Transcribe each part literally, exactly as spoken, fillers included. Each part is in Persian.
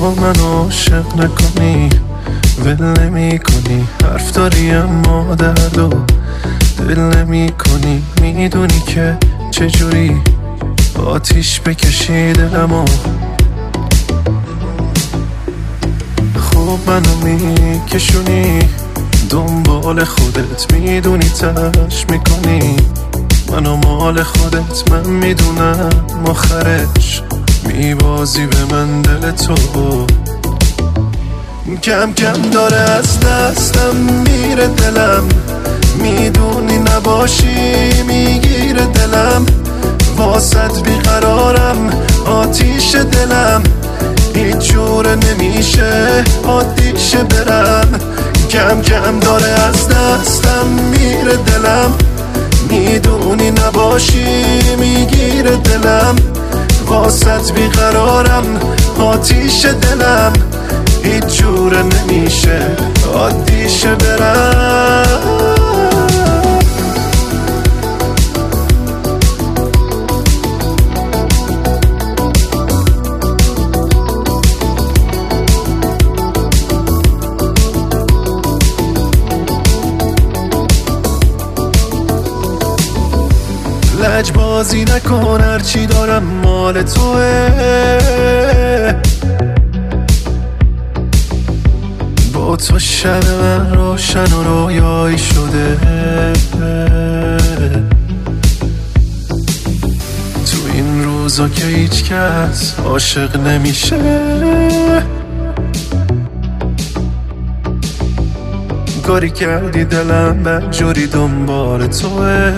منو عاشق نکنی، ول نمی کنی، حرف داری اما درد و دل نمی کنی. میدونی که چجوری آتیش بکشی دلمو، خوب منو میکشونی دنبال خودت، میدونی تش میکنی منو مال خودت. من میدونم آخرش میبازی به من دل تو، کم کم داره از دستم میره دلم، میدونی نباشی میگیره دلم، واسط بیقرارم آتیش دلم، هیچ جوره نمیشه عادیشه برم. کم کم داره از دستم میره دلم، میدونی نباشی میگیره دلم، واسط بیقرارم آتیش دلم، هیچ جوره نمیشه عادیشه برم. لج بازی نکن، هرچی دارم مال توه، با تو شب من روشن و رویایی شده، تو این روزا که هیچ کس عاشق نمیشه، کاری کردی دلم بدجوری دنبال توه،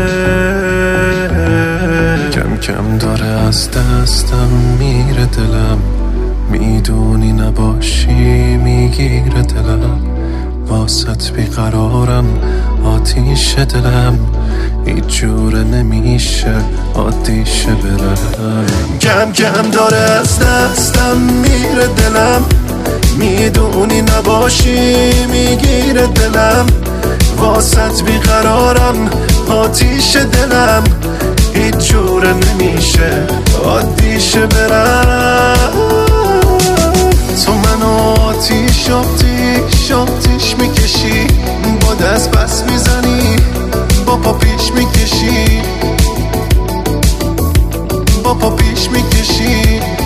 کم کم داره از دستم میره دلم، میدونی نباشی میگیره دلم، واسط بیقرارم آتیش دلم، هیچ جوره نمیشه عادیشه برم. کم کم داره از دستم میره دلم، میدونی نباشی میگیره دلم، واسط بیقرارم آتیش دلم، هیچ جوره نمیشه عادیشه برم. تو منو آتیش آتیش آتیش میکشی، با دست بس میزنی با پا پیش میکشی، با پا پیش میکشی.